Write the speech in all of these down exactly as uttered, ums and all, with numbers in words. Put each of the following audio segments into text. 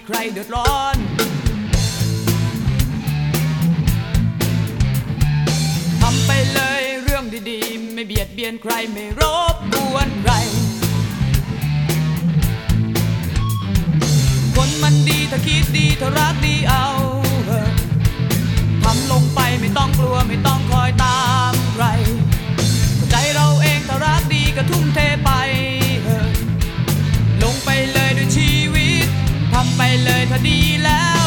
ครเดือดร้อนทำไปเลยเรื่องดีๆไม่เบียดเบียนใครไม่รบกวนใครคนมันดีถ้าคิดดีถ้ารักดีเอาเถอะทำลงไปไม่ต้องกลัวไม่ต้องคอยตามใครใจเราเองถ้ารักดีก็ทุ่มเทไปเถอะลงไปเลยด้วยชีวิตทำไปเลยถ้าดีแล้ว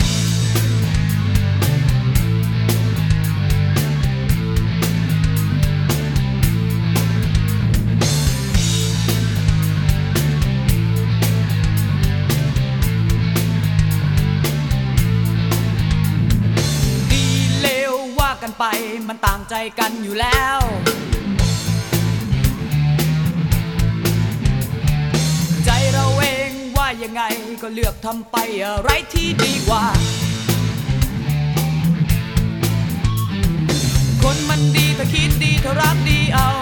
กันไปมันต่างใจกันอยู่แล้วใจเราเองว่ายังไงก็เลือกทำไปอะไรที่ดีกว่าคนมันดีถ้าคิดดีถ้ารักดีเอา